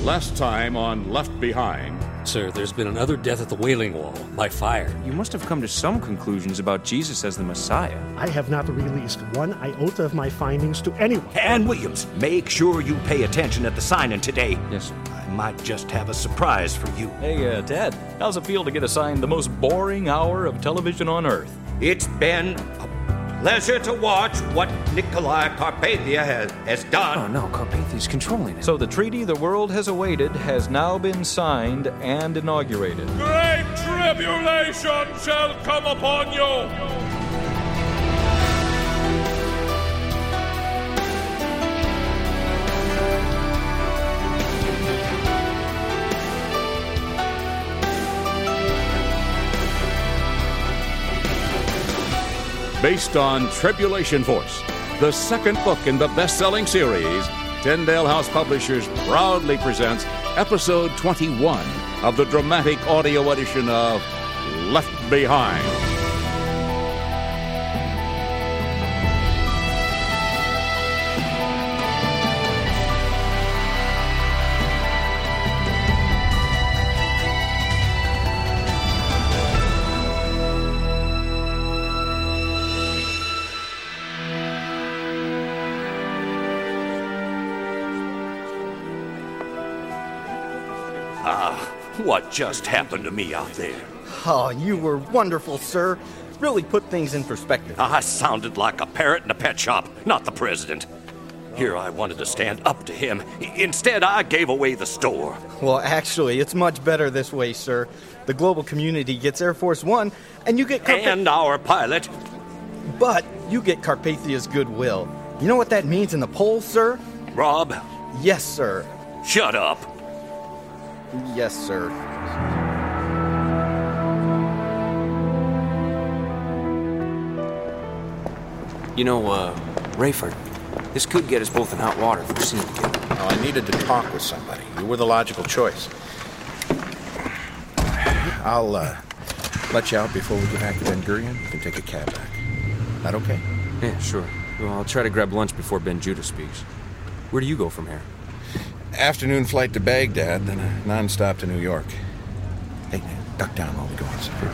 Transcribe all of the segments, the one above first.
Last time on Left Behind. Sir, there's been another death at the Wailing Wall by fire. You must have come to some conclusions about Jesus as the Messiah. I have not released one iota of my findings to anyone. Ann Williams, make sure you pay attention at the signing today. Yes, sir. I might just have a surprise for you. Hey, Ted, how's it feel to get assigned the most boring hour of television on Earth? It's been a pleasure to watch what Nikolai Carpathia has done. Oh, no, Carpathia's controlling it. So the treaty the world has awaited has now been signed and inaugurated. Great tribulation shall come upon you. Based on Tribulation Force, the second book in the best-selling series, Tyndale House Publishers proudly presents Episode 21 of the dramatic audio edition of Left Behind. What just happened to me out there? Oh, you were wonderful, sir. Really put things in perspective. I sounded like a parrot in a pet shop, not the president. Here I wanted to stand up to him. Instead, I gave away the store. Well, actually, it's much better this way, sir. The global community gets Air Force One, and you get And our pilot. But you get Carpathia's goodwill. You know what that means in the polls, sir? Rob? Yes, sir. Shut up. Yes, sir. You know, Rayford, this could get us both in hot water if we're seen together. Well, I needed to talk with somebody. You were the logical choice. I'll let you out before we get back to Ben Gurion. You can take a cab back. That okay? Yeah, sure. Well, I'll try to grab lunch before Ben Judah speaks. Where do you go from here? Afternoon flight to Baghdad, then a non-stop to New York. Hey, duck down while we go inside.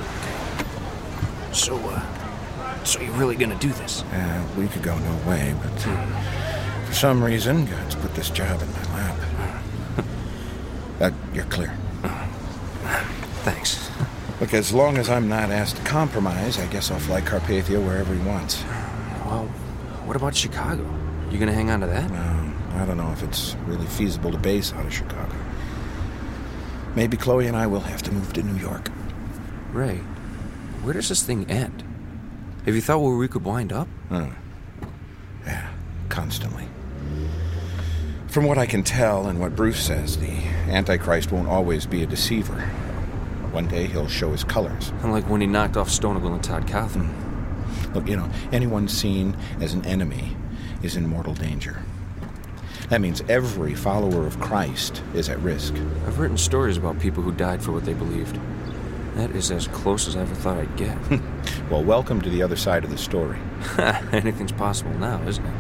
So you're really gonna do this? A week ago, no way, but for some reason, God's put this job in my lap. You're clear. Thanks. Look, as long as I'm not asked to compromise, I guess I'll fly Carpathia wherever he wants. Well, what about Chicago? You gonna hang on to that? I don't know if it's really feasible to base out of Chicago. Maybe Chloe and I will have to move to New York. Ray, where does this thing end? Have you thought where we could wind up? Yeah, constantly. From what I can tell and what Bruce says, the Antichrist won't always be a deceiver. One day he'll show his colors. Like when he knocked off Stonegal and Todd Cawthon. Look, anyone seen as an enemy is in mortal danger. That means every follower of Christ is at risk. I've written stories about people who died for what they believed. That is as close as I ever thought I'd get. Well, welcome to the other side of the story. Anything's possible now, isn't it?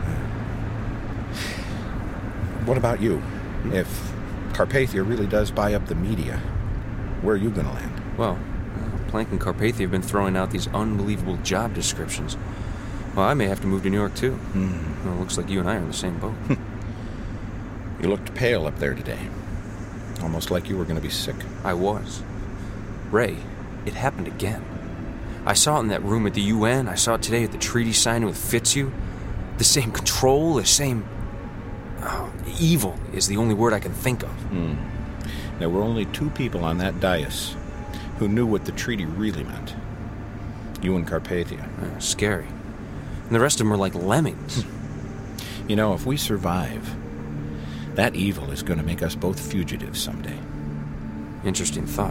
What about you? If Carpathia really does buy up the media, where are you going to land? Well, Plank and Carpathia have been throwing out these unbelievable job descriptions. Well, I may have to move to New York, too. Well, it looks like you and I are in the same boat. You looked pale up there today. Almost like you were going to be sick. I was. Ray, it happened again. I saw it in that room at the UN. I saw it today at the treaty signing with Fitzhugh. The same control, the same... evil is the only word I can think of. There were only two people on that dais who knew what the treaty really meant. You and Carpathia. Scary. And the rest of them are like lemmings. If we survive, that evil is going to make us both fugitives someday. Interesting thought.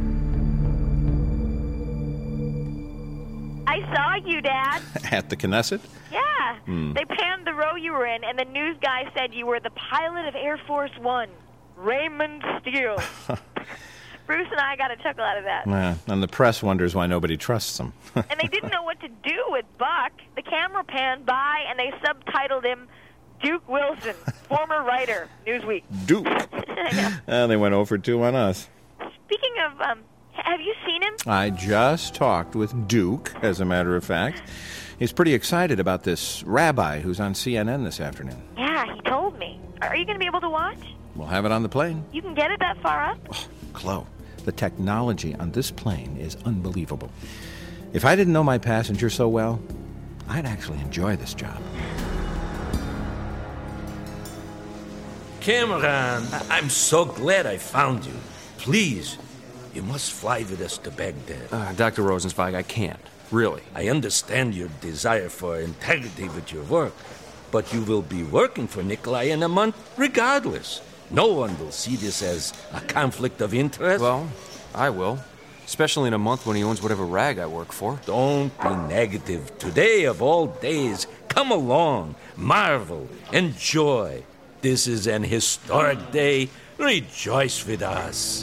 I saw you, Dad. At the Knesset? Yeah. They panned the row you were in, and the news guy said you were the pilot of Air Force One, Raymond Steele. Bruce and I got a chuckle out of that. And the press wonders why nobody trusts him. And they didn't know what to do with Buck. The camera panned by, and they subtitled him Duke Wilson, former writer, Newsweek. Duke. I know. They went 0 for 2 on us. Speaking of, have you seen him? I just talked with Duke, as a matter of fact. He's pretty excited about this rabbi who's on CNN this afternoon. Yeah, he told me. Are you going to be able to watch? We'll have it on the plane. You can get it that far up? Oh, Chloe, the technology on this plane is unbelievable. If I didn't know my passenger so well, I'd actually enjoy this job. Cameron, I'm so glad I found you. Please, you must fly with us to Baghdad. Dr. Rosenzweig, I can't. Really. I understand your desire for integrity with your work, but you will be working for Nikolai in a month regardless. No one will see this as a conflict of interest. Well, I will. Especially in a month when he owns whatever rag I work for. Don't be negative. Today of all days, come along, marvel, enjoy. This is an historic day. Rejoice with us.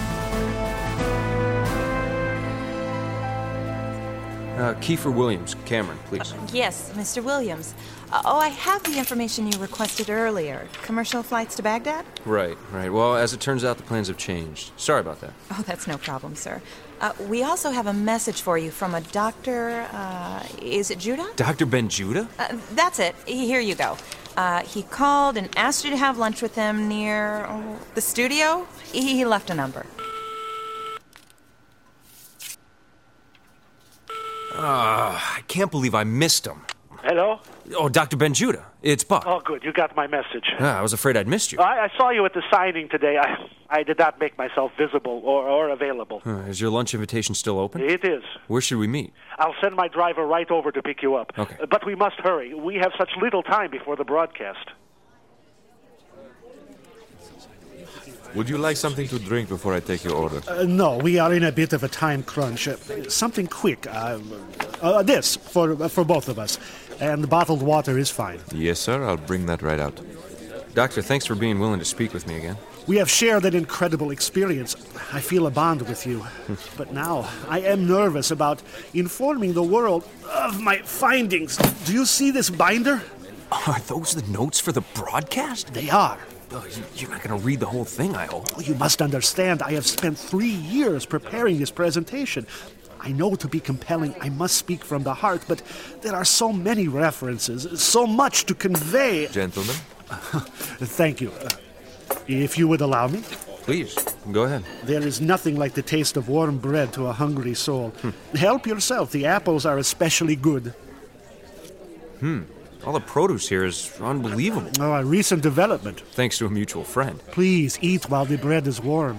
Kiefer Williams, Cameron, please. Yes, Mr. Williams. I have the information you requested earlier. Commercial flights to Baghdad? Right. Well, as it turns out, the plans have changed. Sorry about that. Oh, that's no problem, sir. We also have a message for you from a doctor, is it Judah? Dr. Ben Judah? That's it. Here you go. He called and asked you to have lunch with him near the studio. He left a number. I can't believe I missed him. Hello? Oh, Dr. Ben Judah. It's Buck. Oh, good. You got my message. I was afraid I'd missed you. I saw you at the signing today. I did not make myself visible or available. Is your lunch invitation still open? It is. Where should we meet? I'll send my driver right over to pick you up. Okay. But we must hurry. We have such little time before the broadcast. Would you like something to drink before I take your order? No, we are in a bit of a time crunch. Something quick. This, for both of us. And bottled water is fine. Yes, sir. I'll bring that right out. Doctor, thanks for being willing to speak with me again. We have shared an incredible experience. I feel a bond with you. But now, I am nervous about informing the world of my findings. Do you see this binder? Are those the notes for the broadcast? They are. You're not going to read the whole thing, I hope. You must understand, I have spent 3 years preparing this presentation. I know to be compelling, I must speak from the heart, but there are so many references, so much to convey. Gentlemen? Thank you. If you would allow me. Please, go ahead. There is nothing like the taste of warm bread to a hungry soul. Help yourself. The apples are especially good. All the produce here is unbelievable. Oh, a recent development. Thanks to a mutual friend. Please eat while the bread is warm.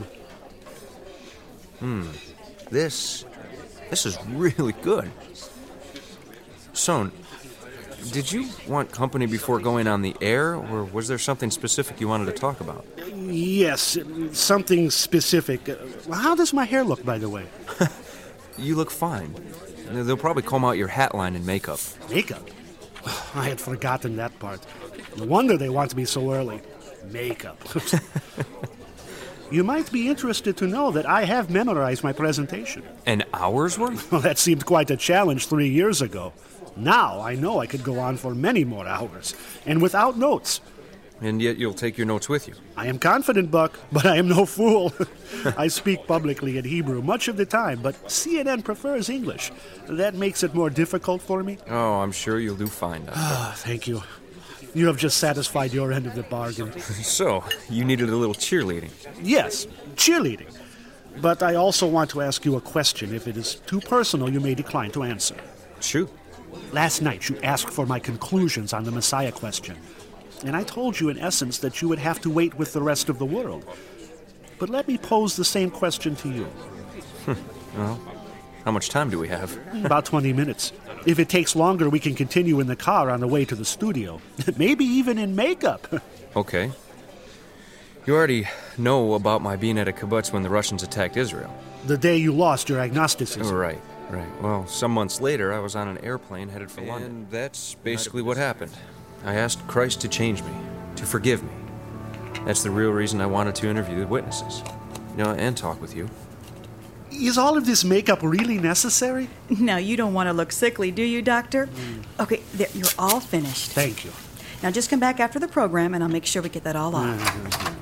This is really good. Son, did you want company before going on the air, or was there something specific you wanted to talk about? Yes, something specific. How does my hair look, by the way? You look fine. They'll probably comb out your hat line and makeup. Makeup? I had forgotten that part. No wonder they want me so early. Makeup. You might be interested to know that I have memorized my presentation. An hour's worth? Well, that seemed quite a challenge 3 years ago. Now I know I could go on for many more hours, and without notes. And yet you'll take your notes with you. I am confident, Buck, but I am no fool. I speak publicly in Hebrew much of the time, but CNN prefers English. That makes it more difficult for me. Oh, I'm sure you'll do fine, Doctor. Thank you. You have just satisfied your end of the bargain. So, you needed a little cheerleading. Yes, cheerleading. But I also want to ask you a question. If it is too personal, you may decline to answer. Shoot. Last night, you asked for my conclusions on the Messiah question. And I told you, in essence, that you would have to wait with the rest of the world. But let me pose the same question to you. Well, how much time do we have? About 20 minutes. If it takes longer, we can continue in the car on the way to the studio. Maybe even in makeup. Okay. You already know about my being at a kibbutz when the Russians attacked Israel. The day you lost your agnosticism. Right. Well, some months later, I was on an airplane headed for London. And that's basically what happened. I asked Christ to change me, to forgive me. That's the real reason I wanted to interview the witnesses. And talk with you. Is all of this makeup really necessary? Now, you don't want to look sickly, do you, Doctor? Okay, there, you're all finished. Thank you. Now, just come back after the program, and I'll make sure we get that all off.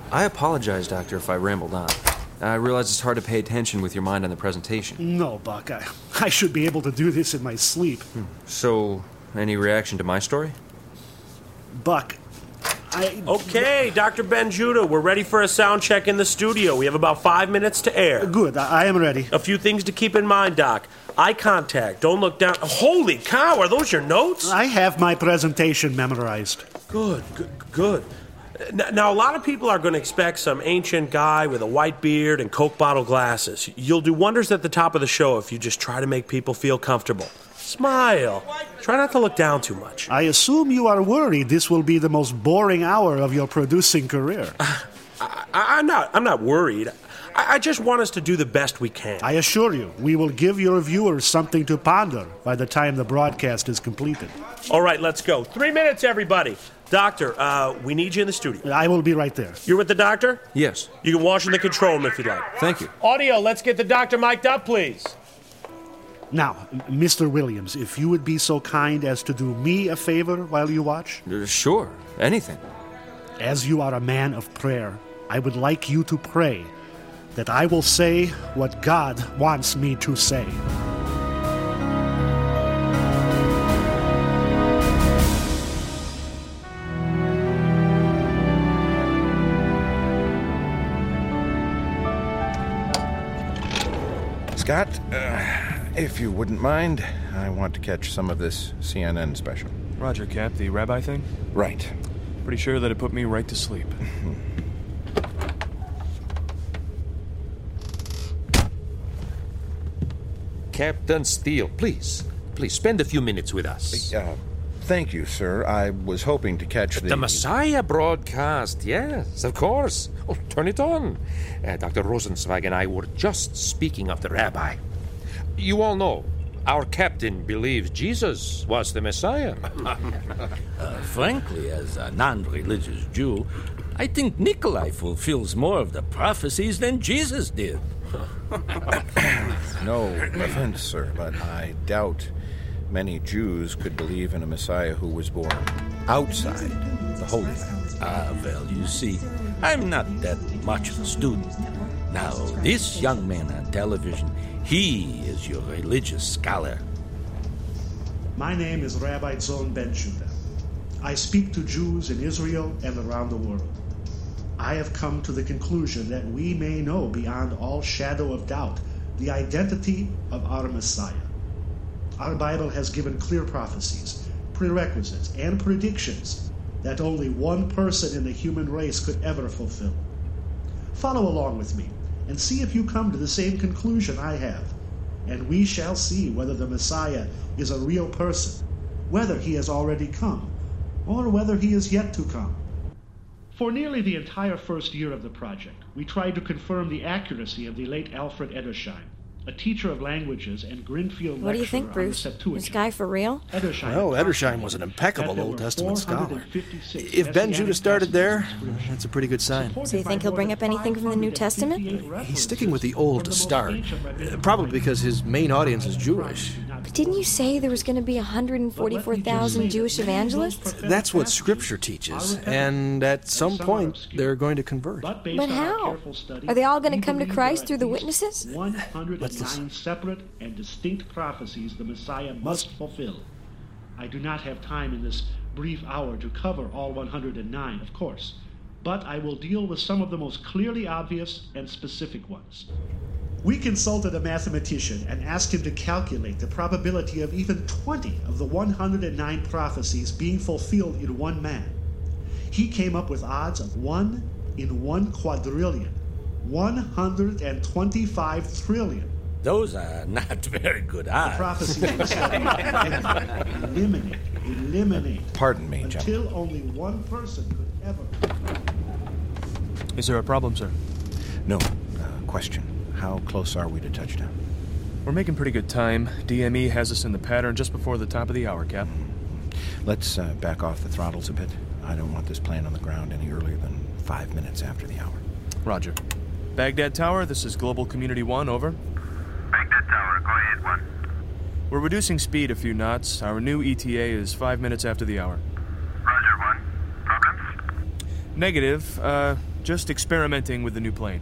I apologize, Doctor, if I rambled on. I realize it's hard to pay attention with your mind on the presentation. No, Buck. I should be able to do this in my sleep. So, any reaction to my story? Buck, Okay, Dr. Benjuda, we're ready for a sound check in the studio. We have about 5 minutes to air. Good, I am ready. A few things to keep in mind, Doc. Eye contact, don't look down. Holy cow, are those your notes? I have my presentation memorized. Good. Now, a lot of people are going to expect some ancient guy with a white beard and Coke bottle glasses. You'll do wonders at the top of the show if you just try to make people feel comfortable. Smile. Try not to look down too much. I assume you are worried this will be the most boring hour of your producing career. I'm not worried. I just want us to do the best we can. I assure you, we will give your viewers something to ponder by the time the broadcast is completed. All right, let's go. 3 minutes, everybody. Doctor, we need you in the studio. I will be right there. You're with the doctor? Yes. You can watch in the control room if you'd like. Thank you. Audio, let's get the doctor mic'd up, please. Now, Mr. Williams, if you would be so kind as to do me a favor while you watch. Sure, anything. As you are a man of prayer, I would like you to pray that I will say what God wants me to say. Scott, if you wouldn't mind, I want to catch some of this CNN special. Roger, Cap. The rabbi thing? Right. Pretty sure that it put me right to sleep. Captain Steele, please spend a few minutes with us. Thank you, sir. I was hoping to catch The Messiah broadcast, yes, of course. Oh, turn it on. Dr. Rosenzweig and I were just speaking of the rabbi. You all know, our captain believes Jesus was the Messiah. Frankly, as a non-religious Jew, I think Nikolai fulfills more of the prophecies than Jesus did. No offense, sir, but I doubt many Jews could believe in a Messiah who was born outside the Holy Land. Well, you see, I'm not that much of a student. Now, this young man on television, he is your religious scholar. My name is Rabbi Zon Benjuda. I speak to Jews in Israel and around the world. I have come to the conclusion that we may know beyond all shadow of doubt the identity of our Messiah. Our Bible has given clear prophecies, prerequisites, and predictions that only one person in the human race could ever fulfill. Follow along with me and see if you come to the same conclusion I have, and we shall see whether the Messiah is a real person, whether he has already come, or whether he is yet to come. For nearly the entire first year of the project, we tried to confirm the accuracy of the late Alfred Edersheim, a teacher of languages and Grinfield lecturer. What do you think, Bruce? This guy for real? Edersheim was an impeccable Old Testament scholar. If Benjuda started there, that's a pretty good sign. So you think he'll bring up anything from the New Testament? He's sticking with the Old to start, probably because his main audience is Jewish. But didn't you say there was going to be 144,000 Jewish evangelists? That's what Scripture teaches, and at some point they're going to convert. But how? Are they all going to come to Christ through the witnesses? 109 separate and distinct prophecies the Messiah must fulfill. I do not have time in this brief hour to cover all 109, of course, but I will deal with some of the most clearly obvious and specific ones. We consulted a mathematician and asked him to calculate the probability of even 20 of the 109 prophecies being fulfilled in one man. He came up with odds of 1 in 1 quadrillion, 125 trillion. Those are not very good odds. The prophecies were studied and eliminate. Pardon me, until gentlemen. only one person could ever. Is there a problem, sir? No. Question. How close are we to touchdown? We're making pretty good time. DME has us in the pattern just before the top of the hour, Cap. Let's back off the throttles a bit. I don't want this plane on the ground any earlier than 5 minutes after the hour. Roger. Baghdad Tower, this is Global Community 1, over. Baghdad Tower, go ahead, 1. We're reducing speed a few knots. Our new ETA is 5 minutes after the hour. Roger, 1. Problems? Negative. Just experimenting with the new plane.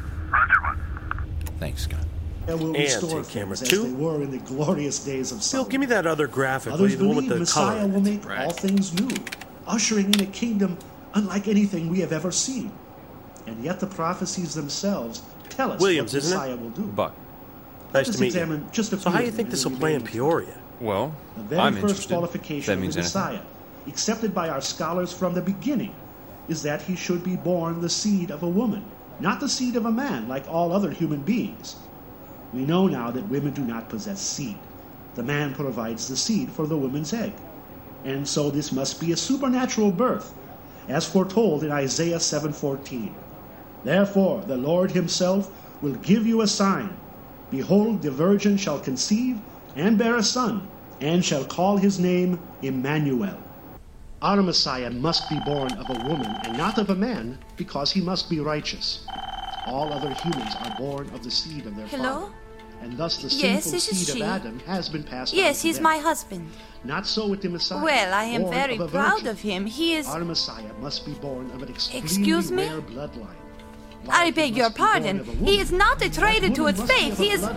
Thanks, Scott. And will And restore take camera things two. as they were in the glorious days of Bill, Solomon. give me that other graphic, will Others you? The one with believe the Messiah color. will make all things new, ushering in a kingdom unlike anything we have ever seen. And yet the prophecies themselves tell us Williams, what isn't it? Messiah will do. Buck. Nice Let's to meet examine you. just a So few how do you of think them this in will the play in remaining. Peoria? Well, The very I'm first interested. qualification That of the means anything. Messiah, accepted by our scholars from the beginning, is that he should be born the seed of a woman, not the seed of a man like all other human beings. We know now that women do not possess seed. The man provides the seed for the woman's egg. And so this must be a supernatural birth, as foretold in Isaiah 7:14. Therefore the Lord himself will give you a sign. Behold, the virgin shall conceive and bear a son, and shall call his name Emmanuel. Our Messiah must be born of a woman and not of a man, because he must be righteous. All other humans are born of the seed of their Hello? father, and thus the Yes, sinful this is seed she. of Adam has been passed on Yes, to he's them. my husband. Not so with the Messiah. Well, I am born very of a proud virgin. of him. He is... Our Messiah must be born of an extremely Excuse me? rare bloodline. I beg your pardon. He is not a traitor to his faith. He is...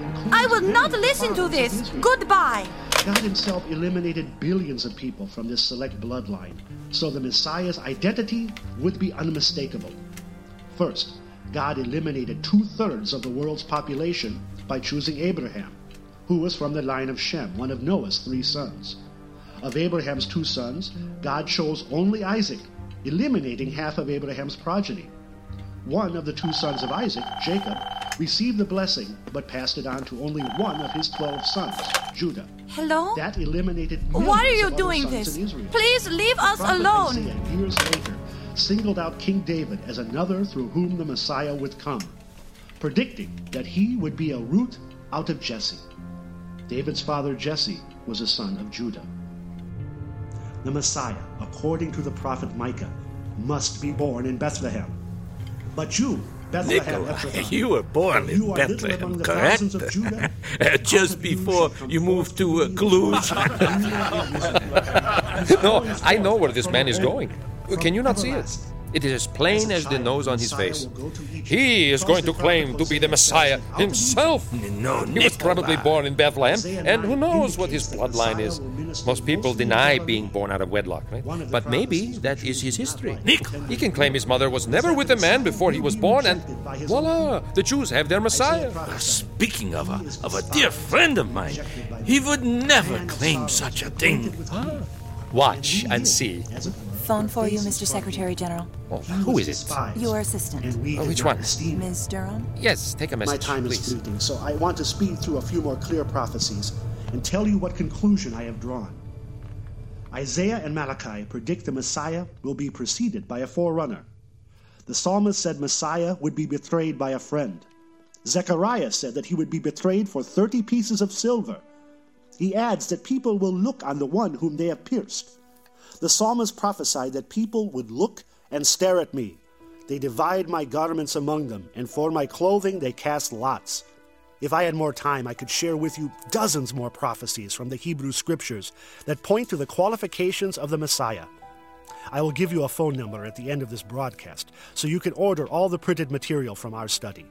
I will not listen to this. Goodbye. God himself eliminated billions of people from this select bloodline, so the Messiah's identity would be unmistakable. First, God eliminated 2/3 of the world's population by choosing Abraham, who was from the line of Shem, one of Noah's 3 sons. Of Abraham's 2 sons, God chose only Isaac, eliminating half of Abraham's progeny. One of the 2 sons of Isaac, Jacob, received the blessing, but passed it on to only one of his 12 sons, Judah. Hello? That eliminated Why are millions you of other doing sons this? in Israel. Please leave us Prophet alone. Isaiah, years later, singled out King David as another through whom the Messiah would come, predicting that he would be a root out of Jesse. David's father Jesse was a son of Judah. The Messiah, according to the prophet Micah, must be born in Bethlehem. But you, Bethlehem, Nikolai, Ephrathah, you were born you in are little Bethlehem, among the correct? thousands of Judah. Just before you moved to Cluj. No, I know where this man is going. Can you not see it? It is as plain as the nose on his face. He is going to claim to be the Messiah himself. No, He was probably born in Bethlehem, and who knows what his bloodline is. Most people deny being born out of wedlock, right? But maybe that is his history. He can claim his mother was never with a man before he was born, and voila, the Jews have their Messiah. Speaking of a dear friend of mine, he would never claim such a thing. Watch and see. Phone for you, Mr. Secretary General. Oh, who is it? Your assistant. Which one? Ms. Durham? Yes, take a My message, time is please. fleeting, so I want to speed through a few more clear prophecies and tell you what conclusion I have drawn. Isaiah and Malachi predict the Messiah will be preceded by a forerunner. The psalmist said Messiah would be betrayed by a friend. Zechariah said that he would be betrayed for 30 pieces of silver. He adds that people will look on the one whom they have pierced. The psalmist prophesied that people would look and stare at me. They divide my garments among them, and for my clothing they cast lots. If I had more time, I could share with you dozens more prophecies from the Hebrew Scriptures that point to the qualifications of the Messiah. I will give you a phone number at the end of this broadcast, so you can order all the printed material from our study.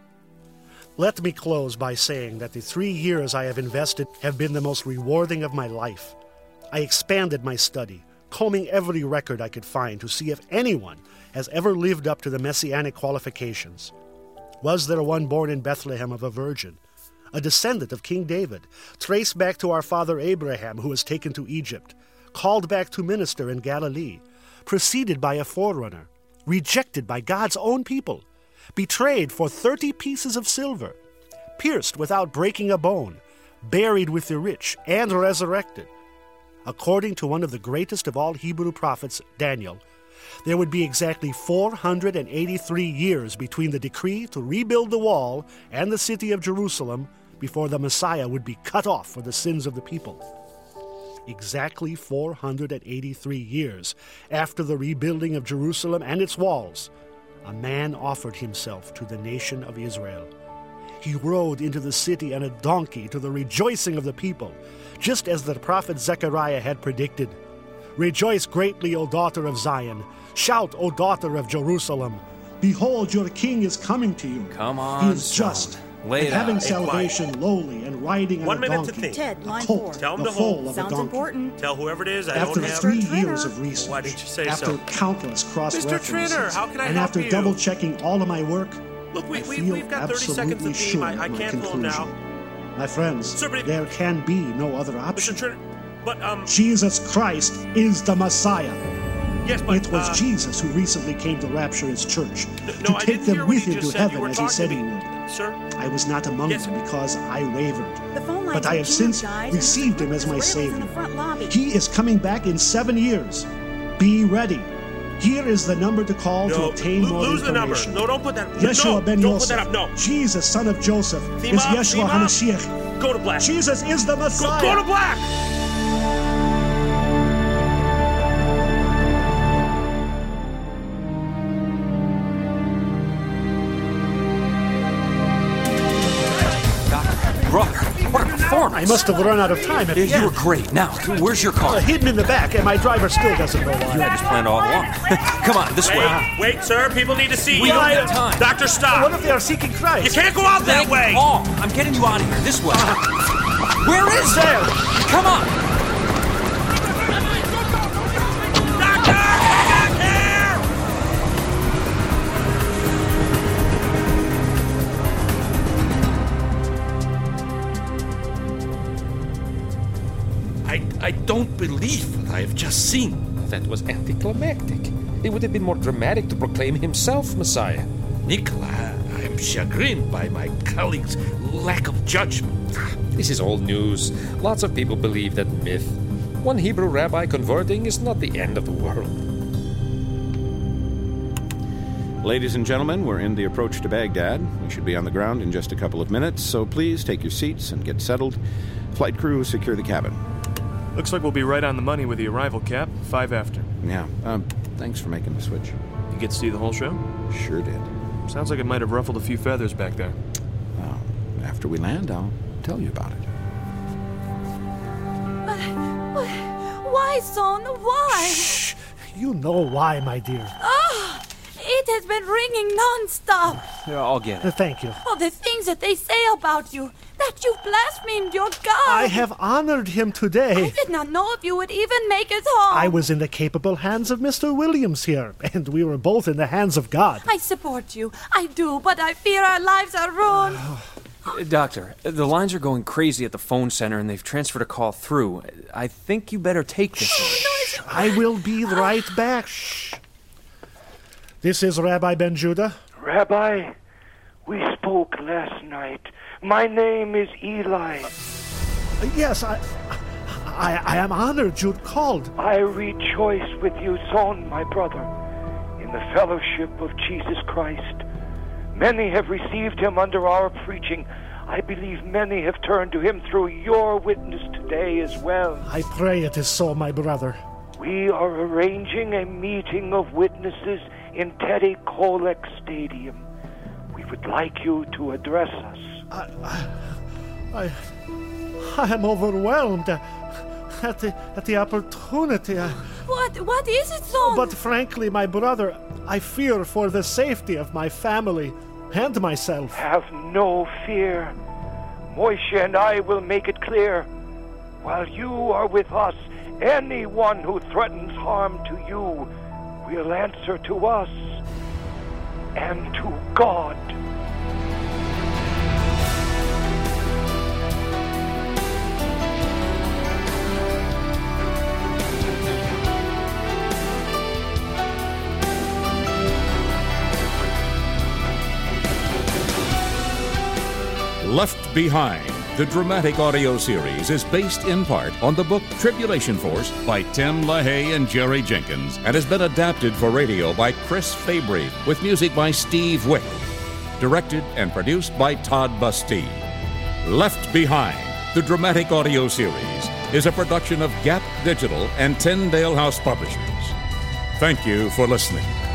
Let me close by saying that the 3 years I have invested have been the most rewarding of my life. I expanded my study, combing every record I could find to see if anyone has ever lived up to the messianic qualifications. Was there one born in Bethlehem of a virgin, a descendant of King David, traced back to our father Abraham, who was taken to Egypt, called back to minister in Galilee, preceded by a forerunner, rejected by God's own people, betrayed for 30 pieces of silver, pierced without breaking a bone, buried with the rich, and resurrected? According to one of the greatest of all Hebrew prophets, Daniel, there would be exactly 483 years between the decree to rebuild the wall and the city of Jerusalem before the Messiah would be cut off for the sins of the people. Exactly 483 years after the rebuilding of Jerusalem and its walls, a man offered himself to the nation of Israel. He rode into the city on a donkey to the rejoicing of the people, just as the prophet Zechariah had predicted. Rejoice greatly, O daughter of Zion. Shout, O daughter of Jerusalem. Behold, your king is coming to you. Come on, He is just, Lay and it having out. salvation, lowly, and riding on 1 a minute to donkey. think. Ted, line a colt, 4. Tell him the to foal hold. of a Sounds donkey. important. Tell whoever it is I After don't have. 3 Mr. years Trinner. of research, Why didn't you say after so? countless cross-references, Trinner, how can I and help after you? double-checking all of my work, Look, I we've feel got 30 seconds absolutely of theme. sure I of my can't pull him conclusion. now. My friends, Sir, but if- there can be no other option. Mr. Trinner, but, Jesus Christ is the Messiah. yes, but, It was Jesus who recently came to rapture his church, no, to I take didn't hear them what with you him just to said. You heaven were as he talking said to he me. would. Sir? I was not among Yes. them because I wavered. The phone lines But I are have jammed, since guys, and received him as my Railroad's in Savior. the front lobby. He is coming back in 7 years. Be ready. Here is the number to call to No, obtain more lose the number. information. No, don't put that. Yeshua no, ben don't Yosef, put that up. No. Jesus, son of Joseph, Theme is up, Yeshua theme up. HaMashiach. Go to black. Jesus is the Messiah. Go to black. Brother, what a performance! I must have run out of time at the You end. were great. Now, where's your car? Hidden in the back, and my driver still doesn't know why. You had this planned all along. Come on, this way. Wait, sir. People need to see We you. don't have time. Doctor, stop. What if they are seeking Christ? You can't go out that Thank way. all. I'm getting you out of here. This way. Where is there? Come on. Doctor, get here! I don't believe what I have just seen. That was anticlimactic. It would have been more dramatic to proclaim himself Messiah. Nicola, I am chagrined by my colleagues' lack of judgment. This is old news. Lots of people believe that myth. One Hebrew rabbi converting is not the end of the world. Ladies and gentlemen, we're in the approach to Baghdad. We should be on the ground in just a couple of minutes, so please take your seats and get settled. Flight crew, secure the cabin. Looks like we'll be right on the money with the arrival, Cap. 5 after. Yeah, thanks for making the switch. You get to see the whole show? Sure did. Sounds like it might have ruffled a few feathers back there. After we land, I'll tell you about it. Why, son? Why? Shh. You know why, my dear. Oh, it has been ringing non-stop. Yeah, I'll get it. Thank you. Oh, the things that they say about you. That you blasphemed your God. I have honored him today. I did not know if you would even make it home. I was in the capable hands of Mr. Williams here, and we were both in the hands of God. I support you. I do, but I fear our lives are ruined. Doctor, the lines are going crazy at the phone center and they've transferred a call through. I think you better take this one. I will be right back. Shh. This is Rabbi Ben Judah. Rabbi, we spoke last night. My name is Eli. Yes, I am honored you'd called. I rejoice with you, son, my brother, in the fellowship of Jesus Christ. Many have received him under our preaching. I believe many have turned to him through your witness today as well. I pray it is so, my brother. We are arranging a meeting of witnesses in Teddy Kollek Stadium. We would like you to address us. I am overwhelmed at the opportunity. What is it, son? But frankly, my brother, I fear for the safety of my family and myself. Have no fear. Moishe and I will make it clear. While you are with us, anyone who threatens harm to you will answer to us and to God. Left Behind, the dramatic audio series, is based in part on the book Tribulation Force by Tim LaHaye and Jerry Jenkins and has been adapted for radio by Chris Fabry with music by Steve Wick. Directed and produced by Todd Bastille. Left Behind, the dramatic audio series, is a production of Gap Digital and Tyndale House Publishers. Thank you for listening.